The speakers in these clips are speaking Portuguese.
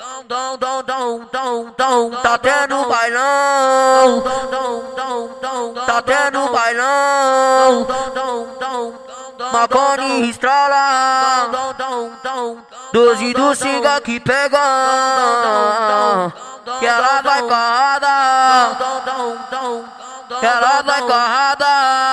Tá tendo bailão, tá tendo bailão, Marconi estrala, 12 do Singa que pega, que ela vai carrada, que ela vai carrada.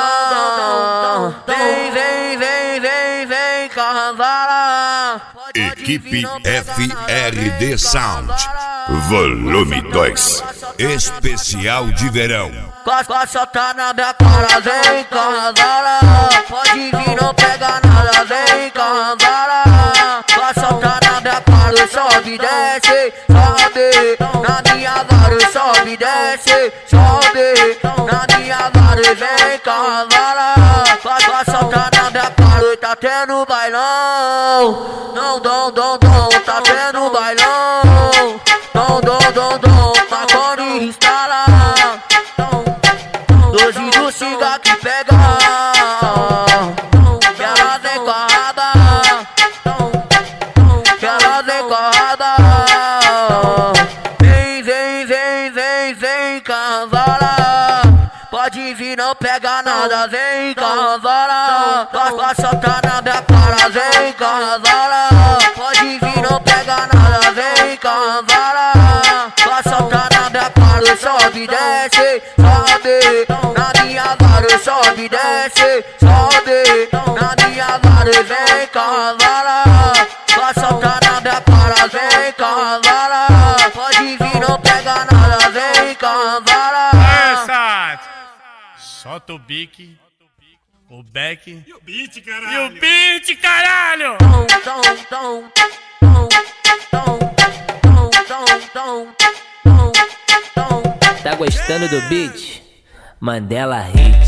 Vem, cavala. Equipe FRD Sound, volume 2, especial de verão. Costa tá na minha cara, vem cavala. Pode vir, não pega nada, vem cavala. Costa tá na minha cara, sobe, desce, sobe. Na minha vara, sobe, desce, sobe. Na minha vara, vem cavala. Costa tá na minha cara, tá tendo bailão. Não, tá tendo bailão. Não, Marconi instala. 12 do Singa que pega, que ela vem carrada, que ela vem carrada. Vem, cavala. Pode vir, não pega nada, vem cavala. Costa tá na minha cara, vem cavala. Pode vir, não pega nada, vem cavala. Costa tá na minha cara, sobe, desce, sobe. Na minha vara, sobe, desce, sobe. Na minha vara, vem cavala. Costa tá na minha cara, vem cavala. Pode vir, não pega nada, vem cavala. Solta o bique, o back e o beat, caralho. E o beat, caralho. Tá gostando do beat? Mandela Hit.